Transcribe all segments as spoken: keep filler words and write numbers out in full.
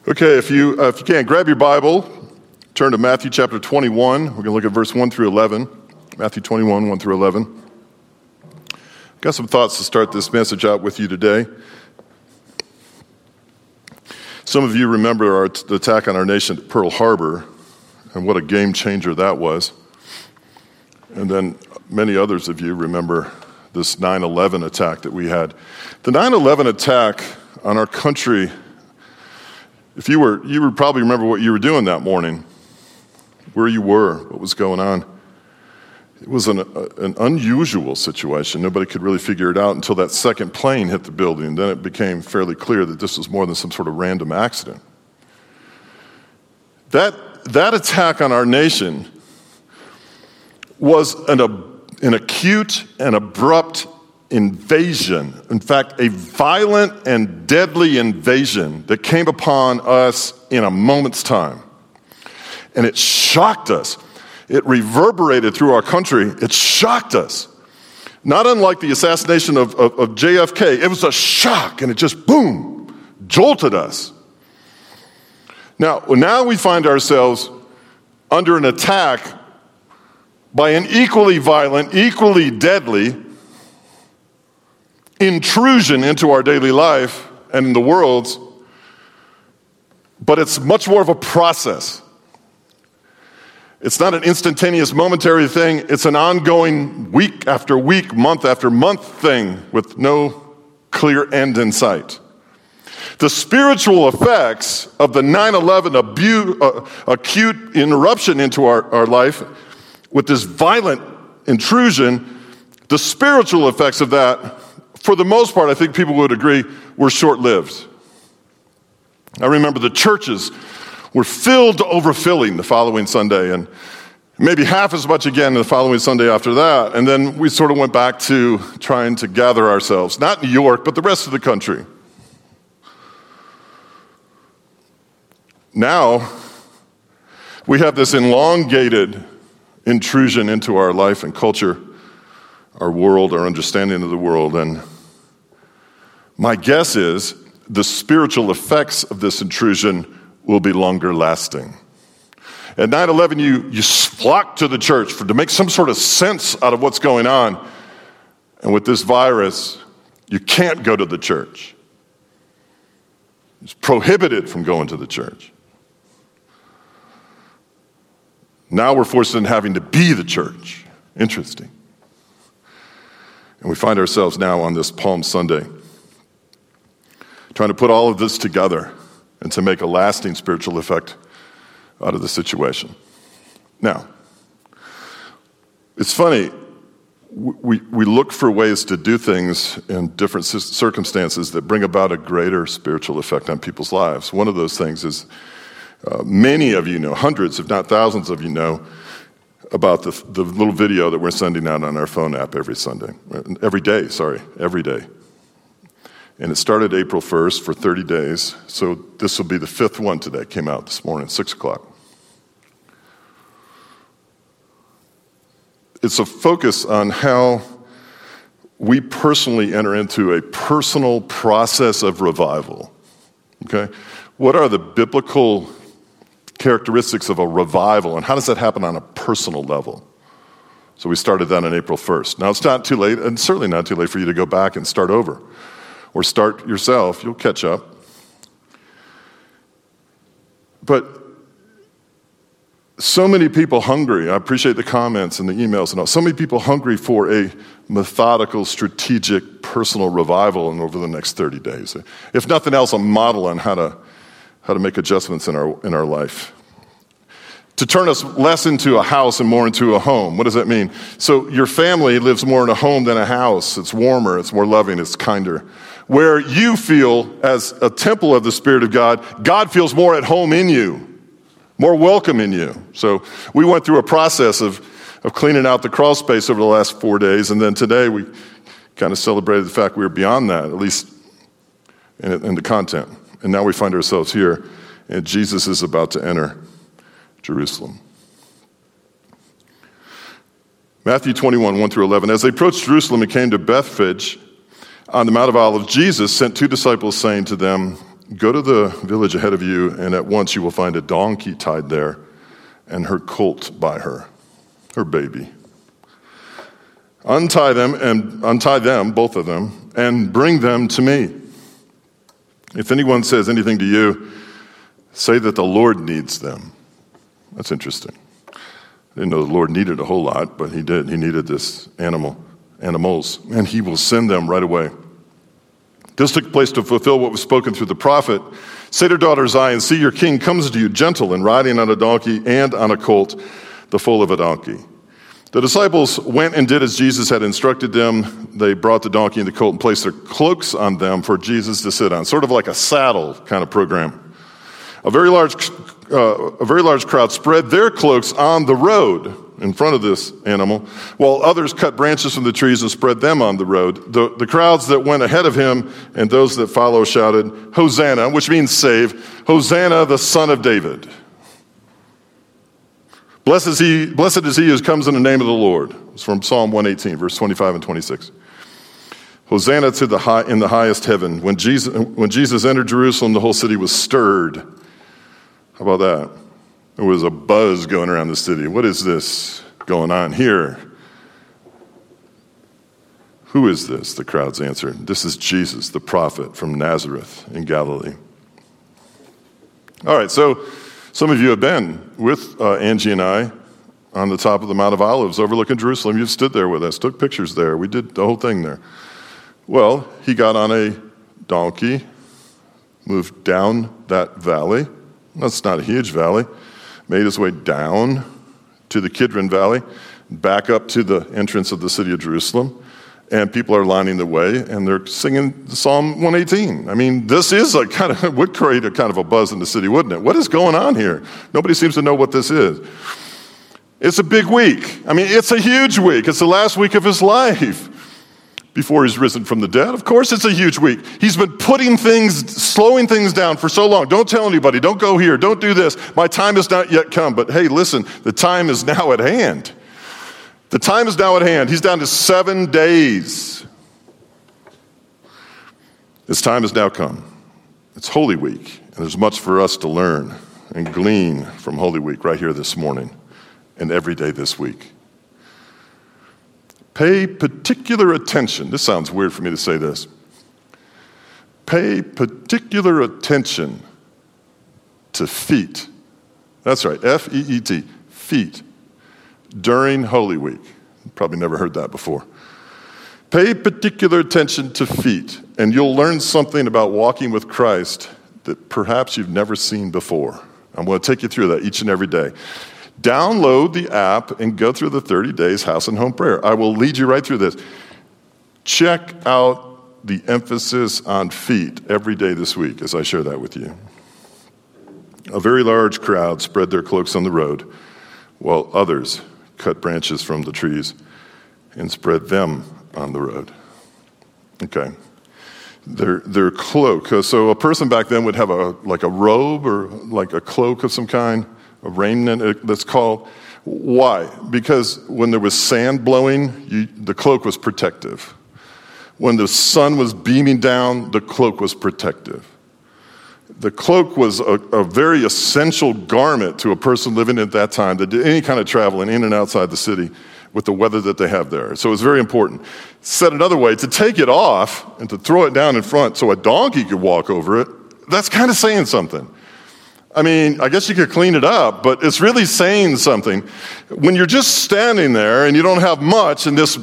Okay, if you uh, if you can, grab your Bible, turn to Matthew chapter twenty-one. We're going to look at verse one through eleven. Matthew twenty-one, one through eleven. Got some thoughts to start this message out with you today. Some of you remember our, the attack on our nation at Pearl Harbor, and what a game changer that was. And then many others of you remember this nine eleven attack that we had. The nine eleven attack on our country, if you were, you would probably remember what you were doing that morning, where you were, what was going on. It was an, an unusual situation. Nobody could really figure it out until that second plane hit the building. Then it became fairly clear that this was more than some sort of random accident. That, that attack on our nation was an, an acute and abrupt invasion. In fact, a violent and deadly invasion that came upon us in a moment's time. And it shocked us. It reverberated through our country. It shocked us. Not unlike the assassination of, of, of J F K. It was a shock, and it just, boom, jolted us. Now, now we find ourselves under an attack by an equally violent, equally deadly intrusion into our daily life and in the world, but it's much more of a process. It's not an instantaneous, momentary thing. It's an ongoing week after week, month after month thing with no clear end in sight. The spiritual effects of the nine eleven abu- uh, acute interruption into our, our life with this violent intrusion, the spiritual effects of that, for the most part, I think people would agree, were short-lived. I remember the churches were filled to overfilling the following Sunday, and maybe half as much again the following Sunday after that. And then we sort of went back to trying to gather ourselves, not New York, but the rest of the country. Now, we have this elongated intrusion into our life and culture, our world, our understanding of the world. And my guess is the spiritual effects of this intrusion will be longer lasting. At nine eleven, you, you flocked to the church for, to make some sort of sense out of what's going on. And with this virus, you can't go to the church. It's prohibited from going to the church. Now we're forced into having to be the church. Interesting. And we find ourselves now on this Palm Sunday trying to put all of this together and to make a lasting spiritual effect out of the situation. Now, it's funny, we, we look for ways to do things in different circumstances that bring about a greater spiritual effect on people's lives. One of those things is, uh, many of you know, hundreds if not thousands of you know, about the, the little video that we're sending out on our phone app every Sunday, every day, sorry, every day. And it started April first for thirty days, so this will be the fifth one today, came out this morning, six o'clock. It's a focus on how we personally enter into a personal process of revival, okay? What are the biblical characteristics of a revival, and how does that happen on a personal level? So we started that on April first. Now, it's not too late, and certainly not too late for you to go back and start over, or start yourself. You'll catch up. But so many people hungry, I appreciate the comments and the emails and all, so many people hungry for a methodical, strategic, personal revival and over the next thirty days. If nothing else, a model on how to how to make adjustments in our in our life. To turn us less into a house and more into a home. What does that mean? So your family lives more in a home than a house. It's warmer, it's more loving, it's kinder. Where you feel as a temple of the Spirit of God, God feels more at home in you, more welcome in you. So we went through a process of, of cleaning out the crawl space over the last four days, and then today we kind of celebrated the fact we were beyond that, at least in, in the content. And now we find ourselves here, and Jesus is about to enter Jerusalem. Matthew twenty-one, one through eleven. As they approached Jerusalem and came to Bethphage on the Mount of Olives, Jesus sent two disciples, saying to them, go to the village ahead of you, and at once you will find a donkey tied there and her colt by her, her baby. Untie them and untie them, both of them, and bring them to me. If anyone says anything to you, say that the Lord needs them. That's interesting. I didn't know the Lord needed a whole lot, but he did. He needed this animal, animals, and he will send them right away. This took place to fulfill what was spoken through the prophet. Say to daughter Zion, see, your king comes to you gentle and riding on a donkey and on a colt, the foal of a donkey. The disciples went and did as Jesus had instructed them. They brought the donkey and the colt and placed their cloaks on them for Jesus to sit on, sort of like a saddle kind of program. A very large, uh, a very large crowd spread their cloaks on the road in front of this animal, while others cut branches from the trees and spread them on the road. The, the crowds that went ahead of him and those that follow shouted, Hosanna, which means save, Hosanna, the Son of David. Blessed is he, blessed is he who comes in the name of the Lord. It's from Psalm one eighteen, verse twenty-five and twenty-six. Hosanna to the high, in the highest heaven. When Jesus, when Jesus entered Jerusalem, the whole city was stirred. How about that? There was a buzz going around the city. What is this going on here? Who is this? The crowds answered. This is Jesus, the prophet from Nazareth in Galilee. All right, so some of you have been with uh, Angie and I on the top of the Mount of Olives overlooking Jerusalem. You've stood there with us, took pictures there. We did the whole thing there. Well, he got on a donkey, moved down that valley. That's not a huge valley. Made his way down to the Kidron Valley, back up to the entrance of the city of Jerusalem, and people are lining the way, and they're singing Psalm one eighteen. I mean, this is a kind of, would create a kind of a buzz in the city, wouldn't it? What is going on here? Nobody seems to know what this is. It's a big week. I mean, it's a huge week. It's the last week of his life before he's risen from the dead. Of course it's a huge week. He's been putting things, slowing things down for so long. Don't tell anybody. Don't go here. Don't do this. My time has not yet come. But hey, listen, the time is now at hand. The time is now at hand. He's down to seven days. His time has now come. It's Holy Week, and there's much for us to learn and glean from Holy Week right here this morning and every day this week. Pay particular attention. This sounds weird for me to say this. Pay particular attention to feet. That's right, F E E T, feet, during Holy Week. Probably never heard that before. Pay particular attention to feet, and you'll learn something about walking with Christ that perhaps you've never seen before. I'm going to take you through that each and every day. Download the app and go through the thirty days house and home prayer. I will lead you right through this. Check out the emphasis on feet every day this week as I share that with you. A very large crowd spread their cloaks on the road, while others cut branches from the trees and spread them on the road. Okay. Their their cloak. So a person back then would have a like a robe or like a cloak of some kind, a raiment that's called. Why? Because when there was sand blowing, you, the cloak was protective. When the sun was beaming down, the cloak was protective. The cloak was a, a very essential garment to a person living at that time that did any kind of traveling in and outside the city with the weather that they have there. So it's very important. Said another way, to take it off and to throw it down in front so a donkey could walk over it, that's kind of saying something. I mean, I guess you could clean it up, but it's really saying something. When you're just standing there and you don't have much, and this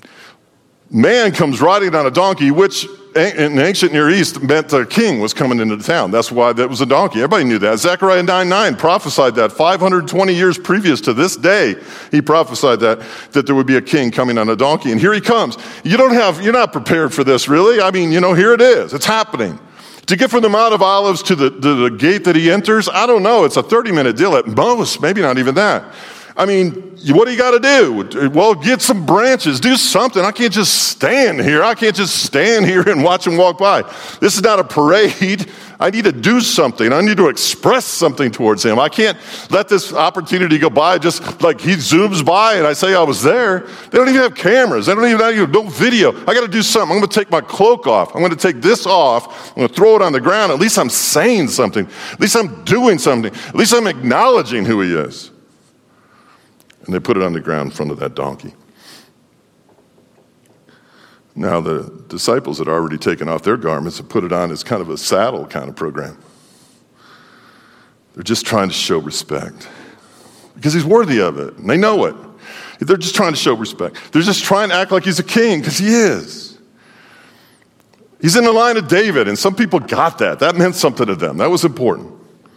man comes riding on a donkey, which in the ancient Near East meant the king was coming into the town. That's why that was a donkey. Everybody knew that. Zechariah nine nine prophesied that five hundred twenty years previous to this day. He prophesied that, that there would be a king coming on a donkey. And here he comes. You don't have, you're not prepared for this, really. I mean, you know, here it is. It's happening. To get from the Mount of Olives to the, to the gate that he enters, I don't know. It's a thirty-minute deal at most, maybe not even that. I mean, what do you got to do? Well, get some branches. Do something. I can't just stand here. I can't just stand here and watch him walk by. This is not a parade. I need to do something. I need to express something towards him. I can't let this opportunity go by just like he zooms by and I say I was there. They don't even have cameras. They don't even have no video. I got to do something. I'm going to take my cloak off. I'm going to take this off. I'm going to throw it on the ground. At least I'm saying something. At least I'm doing something. At least I'm acknowledging who he is. And they put it on the ground in front of that donkey. Now, the disciples had already taken off their garments and put it on as kind of a saddle kind of program. They're just trying to show respect because he's worthy of it, and they know it. They're just trying to show respect. They're just trying to act like he's a king because he is. He's in the line of David, and some people got that. That meant something to them. That was important.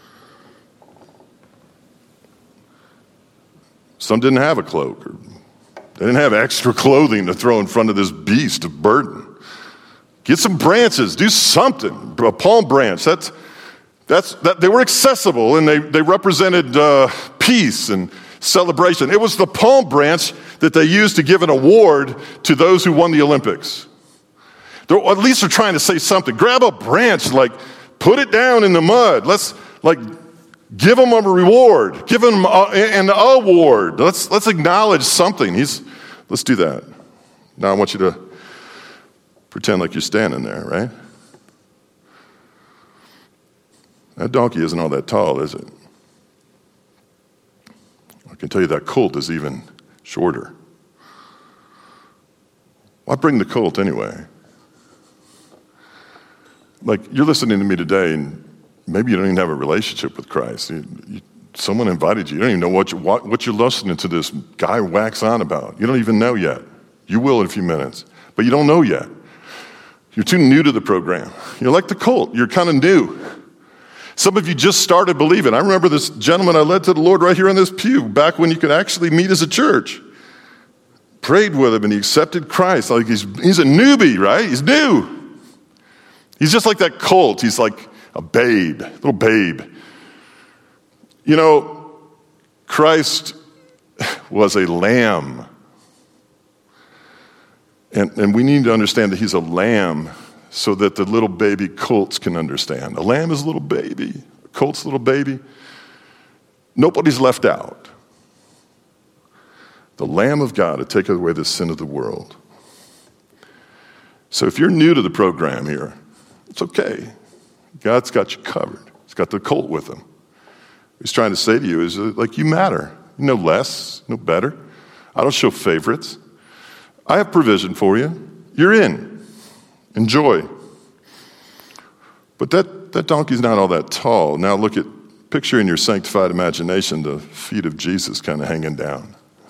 Some didn't have a cloak, or they didn't have extra clothing to throw in front of this beast of burden. Get some branches, do something. A palm branch, that's, that's, that, they were accessible and they, they represented uh, peace and celebration. It was the palm branch that they used to give an award to those who won the Olympics. They're, at least they're trying to say something. Grab a branch, like put it down in the mud. Let's like give him a reward. Give him a, an award. Let's let's acknowledge something. He's let's do that. Now I want you to pretend like you're standing there, right? That donkey isn't all that tall, is it? I can tell you that colt is even shorter. Why bring the colt anyway? Like, you're listening to me today, and maybe you don't even have a relationship with Christ. You, you, someone invited you. You don't even know what, you, what, what you're listening to this guy wax on about. You don't even know yet. You will in a few minutes, but you don't know yet. You're too new to the program. You're like the colt. You're kind of new. Some of you just started believing. I remember this gentleman I led to the Lord right here in this pew, back when you could actually meet as a church. Prayed with him, and he accepted Christ. Like he's, he's a newbie, right? He's new. He's just like that colt. He's like a babe, little babe. You know, Christ was a lamb. And, and we need to understand that he's a lamb so that the little baby colts can understand. A lamb is a little baby. A colt's a little baby. Nobody's left out. The Lamb of God to take away the sin of the world. So if you're new to the program here, it's okay. God's got you covered. He's got the colt with him. What he's trying to say to you is like, you matter. You know less, no better. I don't show favorites. I have provision for you. You're in. Enjoy. But that, that donkey's not all that tall. Now look at, picture in your sanctified imagination the feet of Jesus kind of hanging down.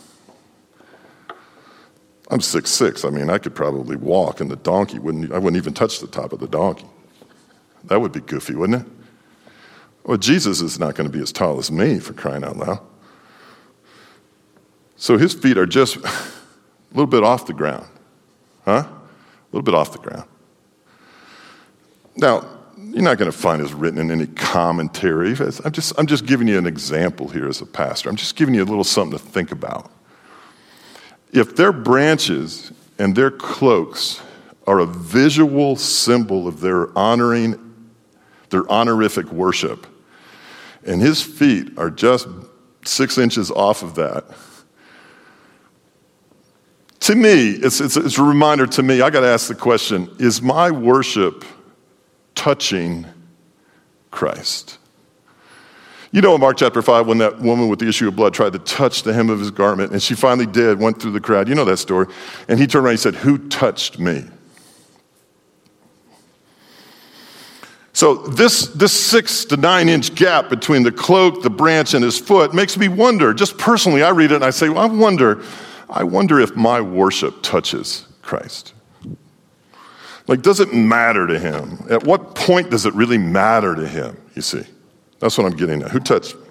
I'm six foot six. I mean, I could probably walk, and the donkey wouldn't, I wouldn't even touch the top of the donkey. That would be goofy, wouldn't it? Well, Jesus is not going to be as tall as me, for crying out loud. So his feet are just a little bit off the ground. Huh? A little bit off the ground. Now, you're not going to find this written in any commentary. I'm just, I'm just giving you an example here as a pastor. I'm just giving you a little something to think about. If their branches and their cloaks are a visual symbol of their honoring, their honorific worship, and his feet are just six inches off of that, to me, it's, it's, it's a reminder to me, I got to ask the question, is my worship touching Christ? You know in Mark chapter five, when that woman with the issue of blood tried to touch the hem of his garment, and she finally did, went through the crowd. You know that story. And he turned around and he said, "Who touched me?" So this, this six to nine inch gap between the cloak, the branch, and his foot makes me wonder, just personally, I read it and I say, well, I wonder, I wonder if my worship touches Christ. Like, does it matter to him? At what point does it really matter to him, you see? That's what I'm getting at. Who touched me?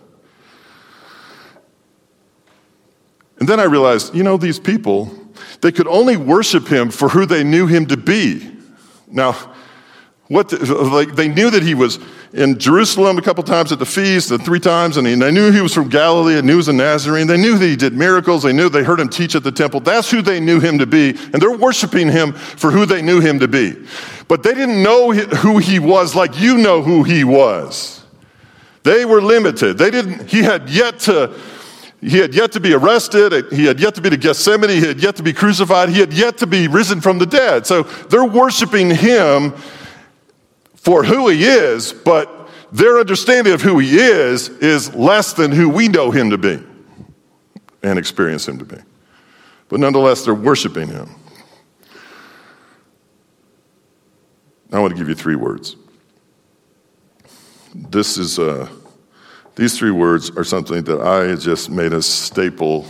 And then I realized, you know, these people, they could only worship him for who they knew him to be. Now, what the, like they knew that he was in Jerusalem a couple times at the feast, and three times, and they knew he was from Galilee, and knew he was a Nazarene. They knew that he did miracles. They knew they heard him teach at the temple. That's who they knew him to be, and they're worshiping him for who they knew him to be. But they didn't know who he was like you know who he was. They were limited. They didn't. He had yet to. He had yet to be arrested. He had yet to be to Gethsemane. He had yet to be crucified. He had yet to be risen from the dead. So they're worshiping him for who he is, but their understanding of who he is is less than who we know him to be and experience him to be. But nonetheless, they're worshiping him. I want to give you three words. This is, uh, these three words are something that I just made a staple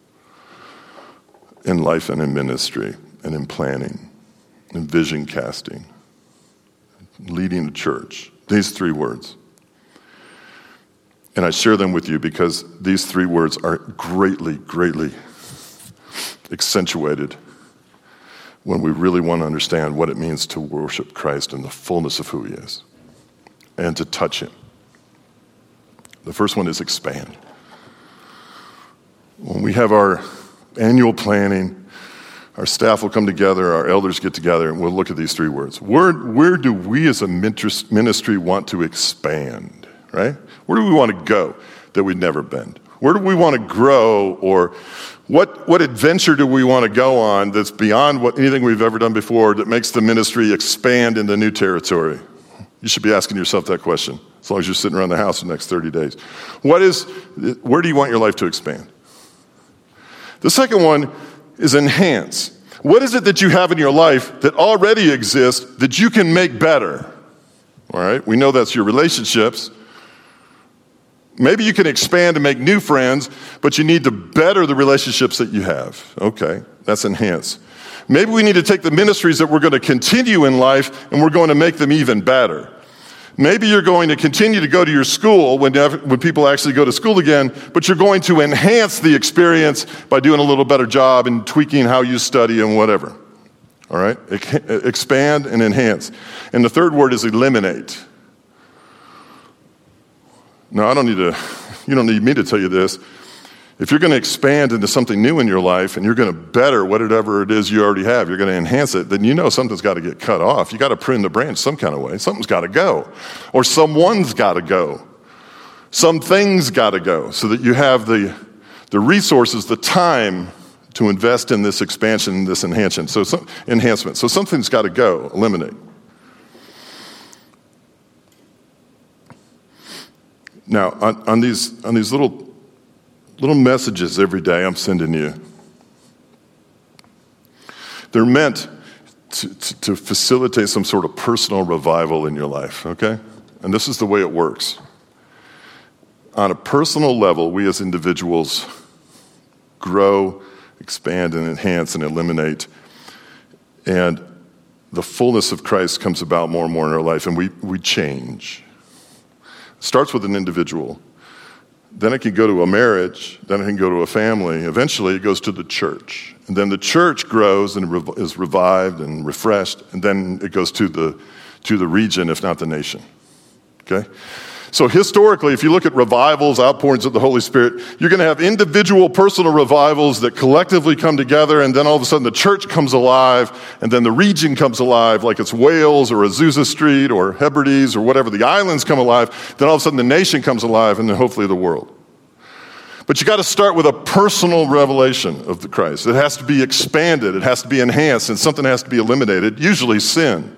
in life and in ministry and in planning and vision casting, leading a church. These three words. And I share them with you because these three words are greatly, greatly accentuated when we really want to understand what it means to worship Christ in the fullness of who he is and to touch him. The first one is expand. When we have our annual planning, our staff will come together, our elders get together, and we'll look at these three words. Where, where do we as a ministry want to expand, right? Where do we want to go that we've never been? Where do we want to grow, or what, what adventure do we want to go on that's beyond what anything we've ever done before that makes the ministry expand into new territory? You should be asking yourself that question as long as you're sitting around the house for the next thirty days. What is, where do you want your life to expand? The second one is enhance. What is it that you have in your life that already exists that you can make better? All right, we know that's your relationships. Maybe you can expand and make new friends, but you need to better the relationships that you have. Okay, that's enhance. Maybe we need to take the ministries that we're going to continue in life and we're going to make them even better. Maybe you're going to continue to go to your school when, when people actually go to school again, but you're going to enhance the experience by doing a little better job and tweaking how you study and whatever. All right? Expand and enhance. And the third word is eliminate. Now, I don't need to, you don't need me to tell you this. If you're going to expand into something new in your life and you're going to better whatever it is you already have, you're going to enhance it, then you know something's got to get cut off. You got to prune the branch some kind of way. Something's got to go. Or someone's got to go. Something's got to go so that you have the, the resources, the time to invest in this expansion, this enhancement. So some, enhancement. So something's got to go, eliminate. Now, on, on these on these little little messages every day I'm sending you, they're meant to, to, to facilitate some sort of personal revival in your life, okay? And this is the way it works. On a personal level, we as individuals grow, expand, and enhance and eliminate. And the fullness of Christ comes about more and more in our life, and we, we change. It starts with an individual. Then it can go to a marriage. Then it can go to a family. Eventually, it goes to the church. And then the church grows and is revived and refreshed. And then it goes to the, to the region, if not the nation. Okay? So historically, if you look at revivals, outpourings of the Holy Spirit, you're going to have individual personal revivals that collectively come together, and then all of a sudden the church comes alive, and then the region comes alive, like it's Wales or Azusa Street or Hebrides or whatever. The islands come alive, then all of a sudden the nation comes alive, and then hopefully the world. But you got to start with a personal revelation of the Christ. It has to be expanded, it has to be enhanced, and something has to be eliminated, usually sin.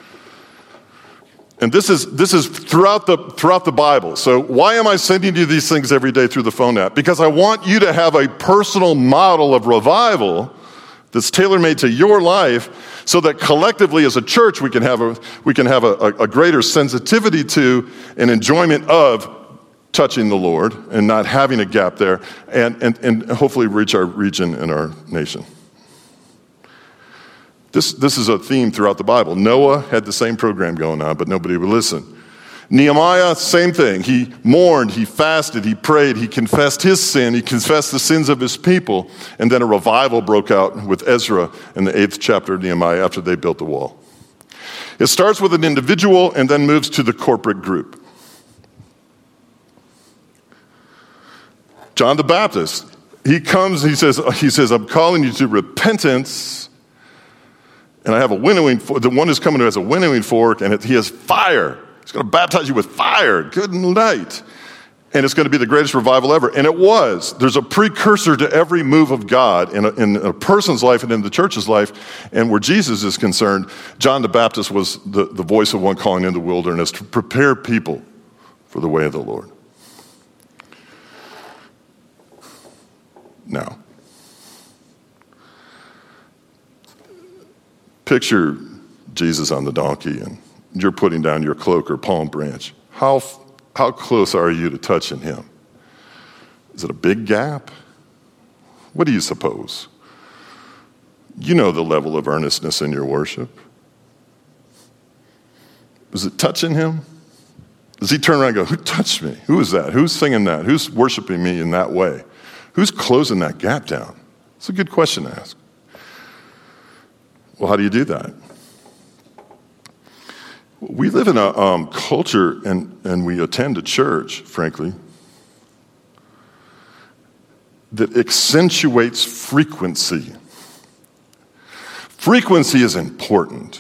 And this is this is throughout the throughout the Bible. So why am I sending you these things every day through the phone app? Because I want you to have a personal model of revival that's tailor-made to your life, so that collectively as a church we can have a we can have a, a greater sensitivity to and enjoyment of touching the Lord and not having a gap there, and and, and hopefully reach our region and our nation. This, this is a theme throughout the Bible. Noah had the same program going on, but nobody would listen. Nehemiah, same thing. He mourned, he fasted, he prayed, he confessed his sin, he confessed the sins of his people, and then a revival broke out with Ezra in the eighth chapter of Nehemiah after they built the wall. It starts with an individual and then moves to the corporate group. John the Baptist, he comes, he says, he says, I'm calling you to repentance, and I have a winnowing fork. The one who's coming who has a winnowing fork, and it, he has fire. He's going to baptize you with fire, good and light. And it's going to be the greatest revival ever. And it was. There's a precursor to every move of God in a, in a person's life and in the church's life. And where Jesus is concerned, John the Baptist was the, the voice of one calling in the wilderness to prepare people for the way of the Lord. Now, picture Jesus on the donkey and you're putting down your cloak or palm branch. How How close are you to touching him? Is it a big gap? What do you suppose? You know the level of earnestness in your worship. Is it touching him? Does he turn around and go, who touched me? Who is that? Who's singing that? Who's worshiping me in that way? Who's closing that gap down? It's a good question to ask. Well, how do you do that? We live in a um, culture, and, and we attend a church, frankly, that accentuates frequency. Frequency is important.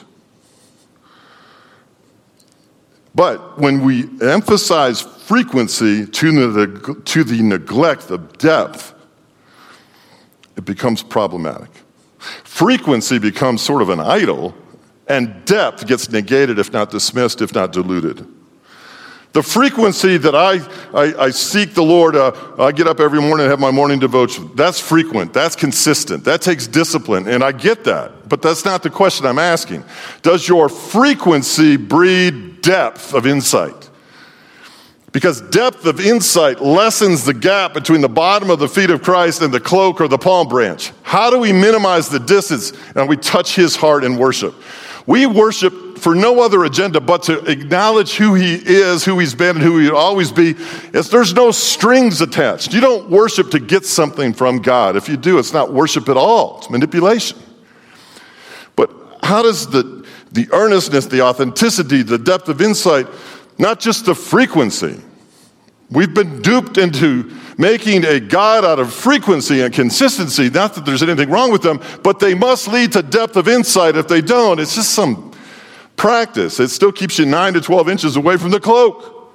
But when we emphasize frequency to the, to the neglect of depth, it becomes problematic. Frequency becomes sort of an idol, and depth gets negated, if not dismissed, if not diluted. The frequency that I, I, I seek the Lord, uh, I get up every morning and have my morning devotion, that's frequent, that's consistent, that takes discipline, and I get that. But that's not the question I'm asking. Does your frequency breed depth of insight? Because depth of insight lessens the gap between the bottom of the feet of Christ and the cloak or the palm branch. How do we minimize the distance and we touch his heart in worship? We worship for no other agenda but to acknowledge who he is, who he's been, and who he'll always be. It's, there's no strings attached. You don't worship to get something from God. If you do, it's not worship at all. It's manipulation. But how does the, the earnestness, the authenticity, the depth of insight, not just the frequency. We've been duped into making a God out of frequency and consistency. Not that there's anything wrong with them, but they must lead to depth of insight. If they don't, it's just some practice. It still keeps you nine to twelve inches away from the cloak.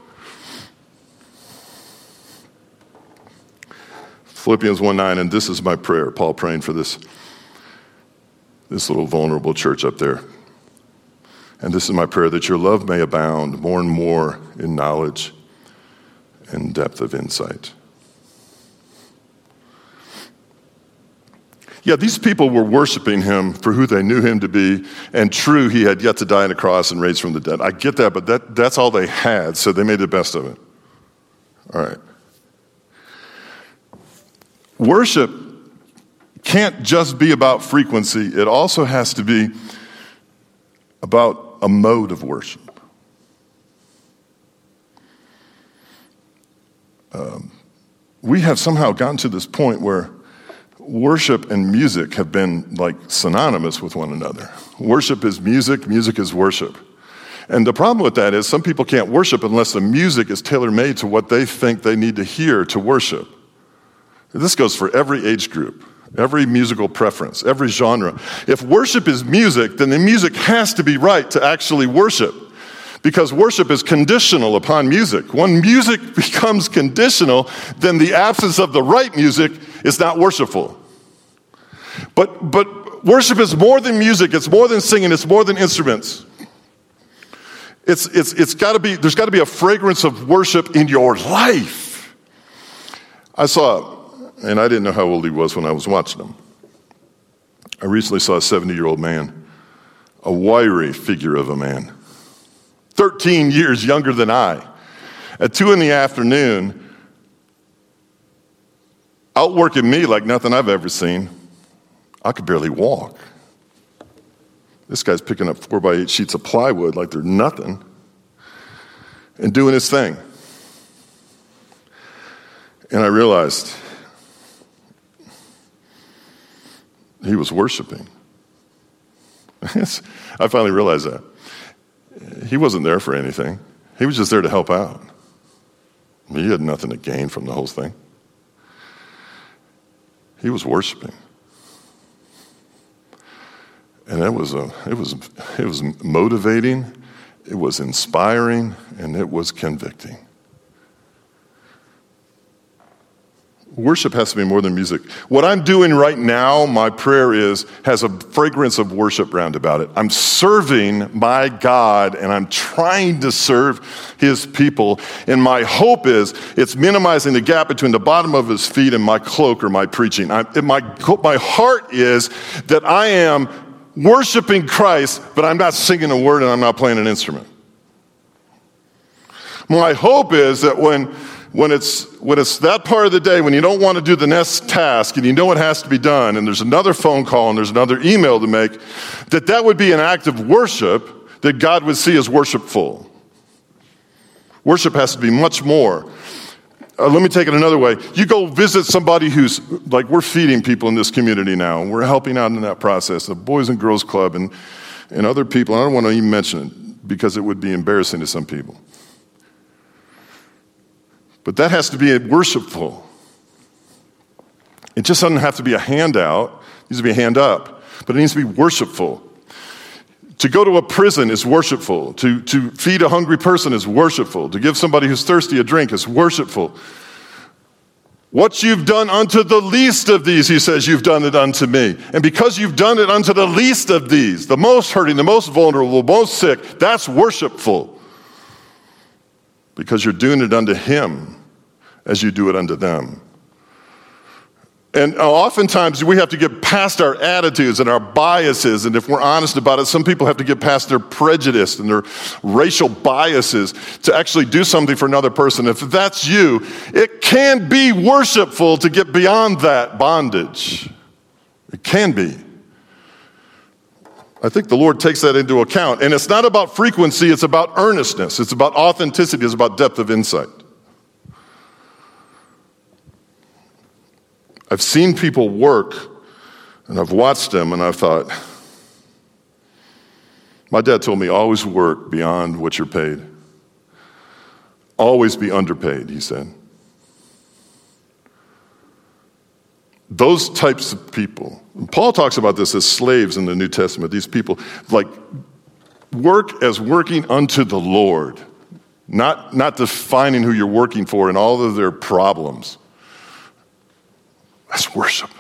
Philippians one nine, and this is my prayer. Paul praying for this, this little vulnerable church up there. And this is my prayer, that your love may abound more and more in knowledge and depth of insight. Yeah, these people were worshiping him for who they knew him to be, and true, he had yet to die on a cross and raise from the dead. I get that, but that, that's all they had, so they made the best of it. All right. Worship can't just be about frequency. It also has to be about a mode of worship. Um, we have somehow gotten to this point where worship and music have been like synonymous with one another. Worship is music, music is worship. And the problem with that is some people can't worship unless the music is tailor-made to what they think they need to hear to worship. This goes for every age group, every musical preference, every genre. If worship is music, then the music has to be right to actually worship, because worship is conditional upon music. When music becomes conditional, then the absence of the right music is not worshipful. But, but worship is more than music. It's more than singing. It's more than instruments. It's, it's, it's gotta be, there's got to be a fragrance of worship in your life. I saw, and I didn't know how old he was when I was watching him. I recently saw a seventy-year-old man, a wiry figure of a man, thirteen years younger than I. At two in the afternoon, outworking me like nothing I've ever seen. I could barely walk. This guy's picking up four by eight sheets of plywood like they're nothing and doing his thing. And I realized he was worshiping. I finally realized that. he wasn't there for anything. He was just there to help out. He had nothing to gain from the whole thing. He was worshiping. And it was a, it was, it was motivating, it was inspiring, and it was convicting. Worship has to be more than music. What I'm doing right now, my prayer is, has a fragrance of worship round about it. I'm serving my God, and I'm trying to serve his people. And my hope is it's minimizing the gap between the bottom of his feet and my cloak or my preaching. I, my, my heart is that I am worshiping Christ, but I'm not singing a word and I'm not playing an instrument. My hope is that when When it's, when it's that part of the day, when you don't want to do the next task and you know it has to be done and there's another phone call and there's another email to make, that that would be an act of worship that God would see as worshipful. Worship has to be much more. Uh, let me take it another way. You go visit somebody who's, like we're feeding people in this community now, and we're helping out in that process, the Boys and Girls Club and, and other people. I don't want to even mention it because it would be embarrassing to some people. But that has to be worshipful. It just doesn't have to be a handout. It needs to be a hand up. But it needs to be worshipful. To go to a prison is worshipful. To, to feed a hungry person is worshipful. To give somebody who's thirsty a drink is worshipful. What you've done unto the least of these, he says, you've done it unto me. And because you've done it unto the least of these, the most hurting, the most vulnerable, most sick, that's worshipful. Because you're doing it unto him as you do it unto them. And oftentimes we have to get past our attitudes and our biases, and if we're honest about it, some people have to get past their prejudice and their racial biases to actually do something for another person. If that's you, it can be worshipful to get beyond that bondage. It can be. I think the Lord takes that into account. And it's not about frequency, it's about earnestness. It's about authenticity, it's about depth of insight. I've seen people work, and I've watched them, and I've thought, my dad told me, always work beyond what you're paid. Always be underpaid, he said. Those types of people, and Paul talks about this as slaves in the New Testament, these people, like, work as working unto the Lord, not, not defining who you're working for and all of their problems. That's worship.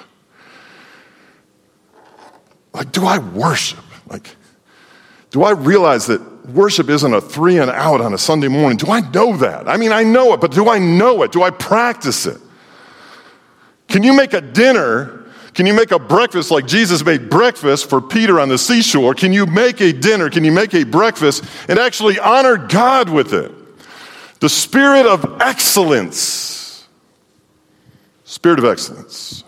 Like, do I worship? Like, do I realize that worship isn't a three and out on a Sunday morning? Do I know that? I mean, I know it, but do I know it? Do I practice it? Can you make a dinner? Can you make a breakfast like Jesus made breakfast for Peter on the seashore? Can you make a dinner? Can you make a breakfast and actually honor God with it? The spirit of excellence. Spirit of excellence.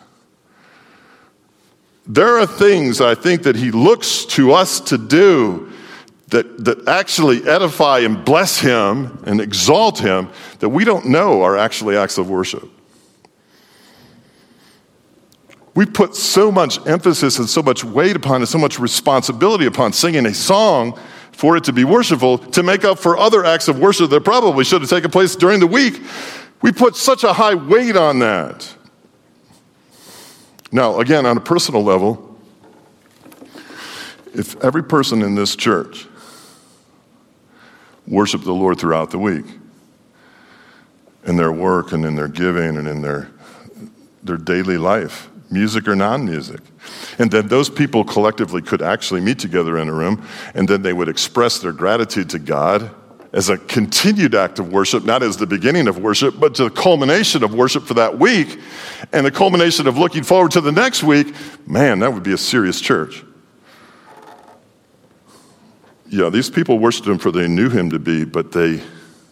There are things I think that he looks to us to do that, that actually edify and bless him and exalt him that we don't know are actually acts of worship. We put so much emphasis and so much weight upon it, so much responsibility upon singing a song for it to be worshipful, to make up for other acts of worship that probably should have taken place during the week. We put such a high weight on that. Now, again, on a personal level, if every person in this church worshiped the Lord throughout the week, in their work and in their giving and in their, their daily life, music or non-music, and then those people collectively could actually meet together in a room, and then they would express their gratitude to God as a continued act of worship, not as the beginning of worship, but to the culmination of worship for that week, and the culmination of looking forward to the next week, man, that would be a serious church. Yeah, these people worshiped him for they knew him to be, but they,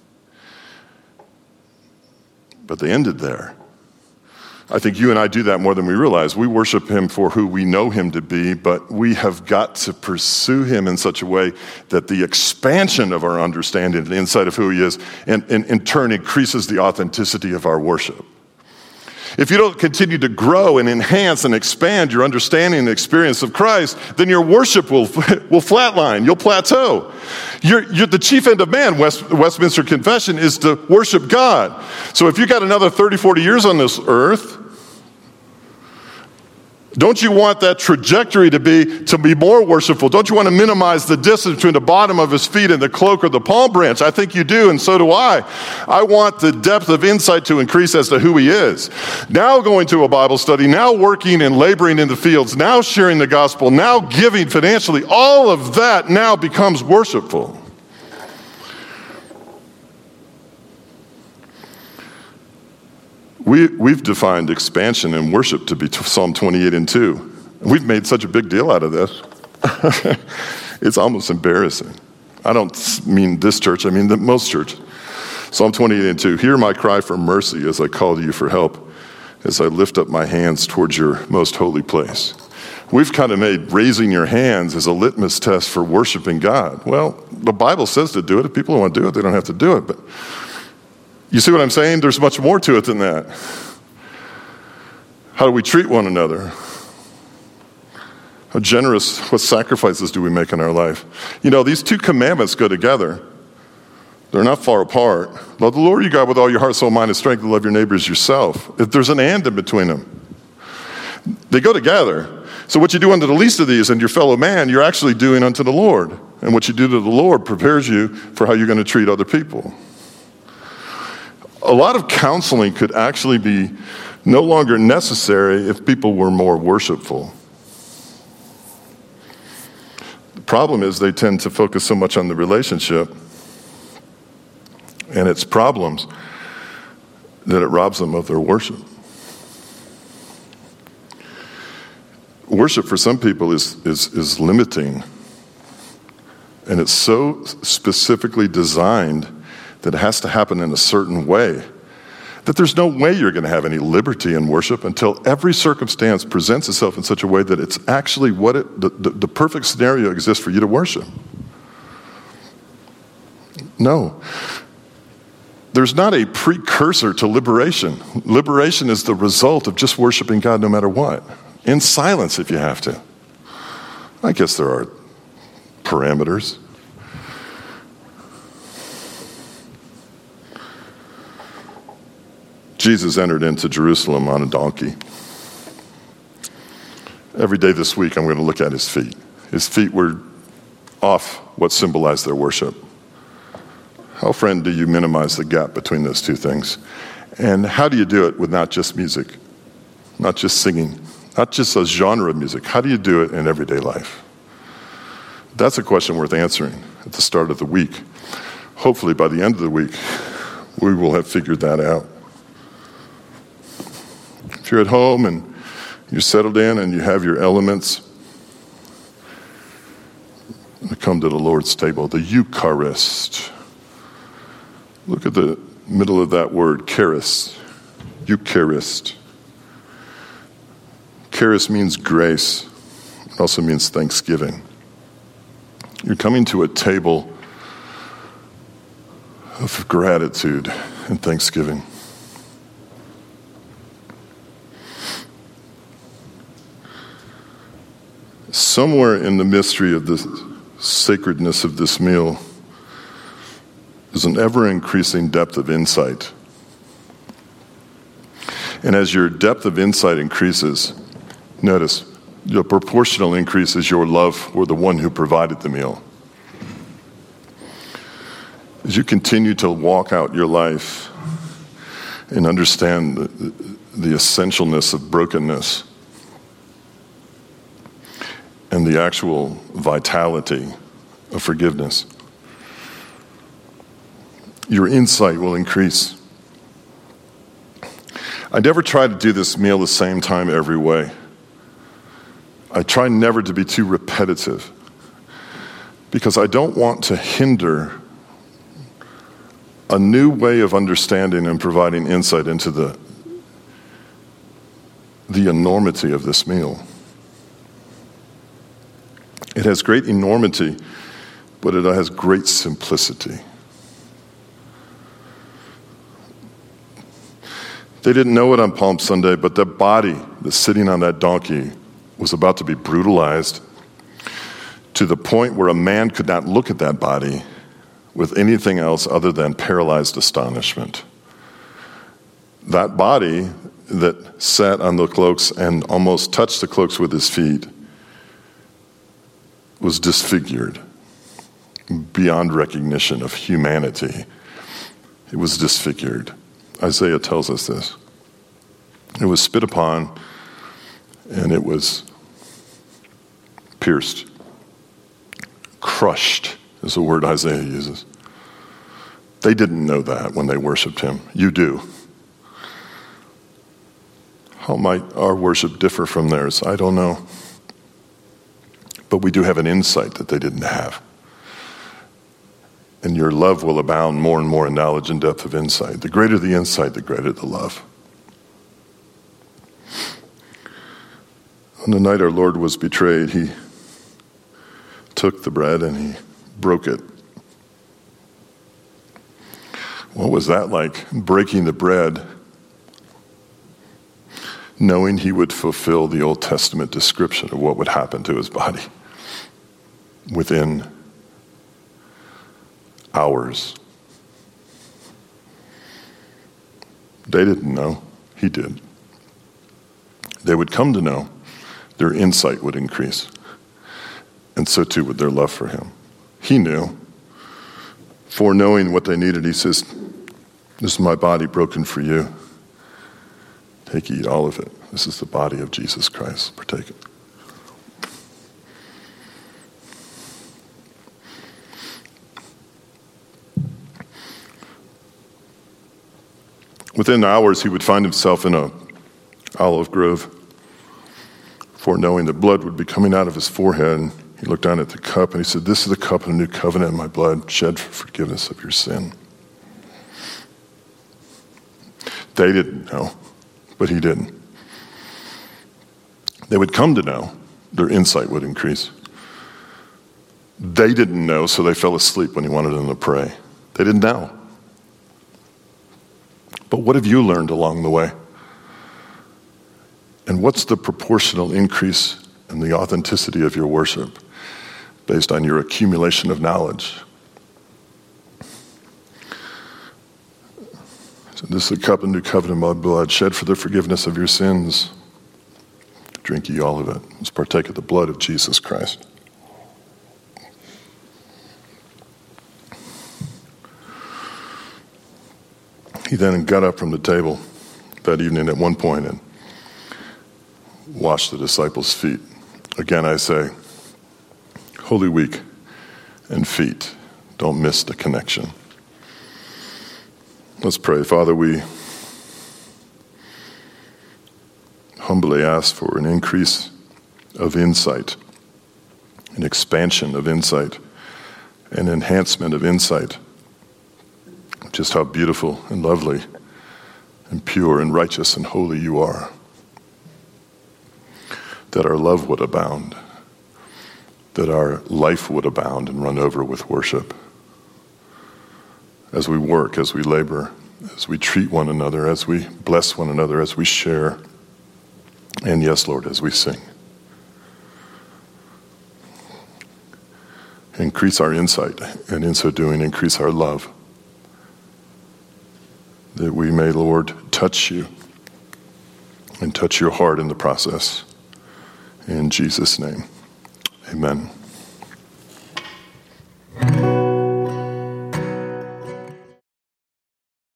but they ended there. I think you and I do that more than we realize. We worship him for who we know him to be, but we have got to pursue him in such a way that the expansion of our understanding, the insight of who he is, and, and in turn increases the authenticity of our worship. If you don't continue to grow and enhance and expand your understanding and experience of Christ, then your worship will, will flatline. You'll plateau. You're, you're the chief end of man, West, Westminster Confession, is to worship God. So if you got another thirty, forty years on this earth, don't you want that trajectory to be to be more worshipful? Don't you want to minimize the distance between the bottom of his feet and the cloak or the palm branch? I think you do, and so do I. I want the depth of insight to increase as to who he is. Now going to a Bible study, now working and laboring in the fields, now sharing the gospel, now giving financially, all of that now becomes worshipful. We, we've defined expansion and worship to be Psalm twenty-eight and two. We've made such a big deal out of this. It's almost embarrassing. I don't mean this church, I mean the most churches. Psalm twenty-eight and two, hear my cry for mercy as I call to you for help, as I lift up my hands towards your most holy place. We've kind of made raising your hands as a litmus test for worshiping God. Well, the Bible says to do it. If people don't want to do it, they don't have to do it. But you see what I'm saying? There's much more to it than that. How do we treat one another? How generous, what sacrifices do we make in our life? You know, these two commandments go together. They're not far apart. Love the Lord your God with all your heart, soul, mind, and strength, and love your neighbor as yourself. If there's an and in between them. They go together. So what you do unto the least of these and your fellow man, you're actually doing unto the Lord. And what you do to the Lord prepares you for how you're going to treat other people. A lot of counseling could actually be no longer necessary if people were more worshipful. The problem is they tend to focus so much on the relationship and its problems that it robs them of their worship. Worship for some people is, is, is limiting, and it's so specifically designed that it has to happen in a certain way, that there's no way you're going to have any liberty in worship until every circumstance presents itself in such a way that it's actually what it, the, the, the perfect scenario exists for you to worship. No. There's not a precursor to liberation. Liberation is the result of just worshiping God no matter what. In silence if you have to. I guess there are parameters. Jesus entered into Jerusalem on a donkey. Every day this week, I'm going to look at his feet. His feet were off what symbolized their worship. How, friend, do you minimize the gap between those two things? And how do you do it with not just music, not just singing, not just a genre of music? How do you do it in everyday life? That's a question worth answering at the start of the week. Hopefully, by the end of the week, we will have figured that out. If you're at home and you're settled in and you have your elements, come to the Lord's table, the Eucharist. Look at the middle of that word, charis. Eucharist. Charis means grace. It also means thanksgiving. You're coming to a table of gratitude and thanksgiving. Somewhere in the mystery of the sacredness of this meal is an ever-increasing depth of insight. And as your depth of insight increases, notice, the proportional increase is your love for the one who provided the meal. As you continue to walk out your life and understand the, the essentialness of brokenness, and the actual vitality of forgiveness, your insight will increase. I never try to do this meal the same time every way. I try never to be too repetitive because I don't want to hinder a new way of understanding and providing insight into the, the enormity of this meal. It has great enormity, but it has great simplicity. They didn't know it on Palm Sunday, but the body that's sitting on that donkey was about to be brutalized, to the point where a man could not look at that body with anything else other than paralyzed astonishment. That body that sat on the cloaks and almost touched the cloaks with his feet was disfigured beyond recognition of humanity. It was disfigured. Isaiah tells us this. It was spit upon and it was pierced. Crushed is the word Isaiah uses. They didn't know that when they worshiped him. You do. How might our worship differ from theirs? I don't know. But we do have an insight that they didn't have. And your love will abound more and more in knowledge and depth of insight. The greater the insight, the greater the love. On the night our Lord was betrayed, he took the bread and he broke it. What was that like, breaking the bread, knowing he would fulfill the Old Testament description of what would happen to his body within hours? They didn't know. He did. They would come to know. Their insight would increase. And so too would their love for him. He knew. Foreknowing what they needed, he says, "This is my body broken for you. Take, eat all of it. This is the body of Jesus Christ. Partake it." Within hours, he would find himself in a olive grove, foreknowing that blood would be coming out of his forehead. He looked down at the cup and he said, "This is the cup of the new covenant in my blood, shed for forgiveness of your sin." They didn't know, but he didn't. They would come to know. Their insight would increase. They didn't know, so they fell asleep when he wanted them to pray. They didn't know. But what have you learned along the way? And what's the proportional increase in the authenticity of your worship based on your accumulation of knowledge? So this is the cup of new covenant in my blood, shed for the forgiveness of your sins. Drink ye all of it. Let's partake of the blood of Jesus Christ. He then got up from the table that evening at one point and washed the disciples' feet. Again, I say, Holy Week and feet. Don't miss the connection. Let's pray. Father, we humbly ask for an increase of insight, an expansion of insight, an enhancement of insight. Just how beautiful and lovely and pure and righteous and holy you are. That our love would abound, that our life would abound and run over with worship. As we work, as we labor, as we treat one another, as we bless one another, as we share, and yes, Lord, as we sing. Increase our insight, and in so doing, increase our love. That we may, Lord, touch you and touch your heart in the process. In Jesus' name, amen.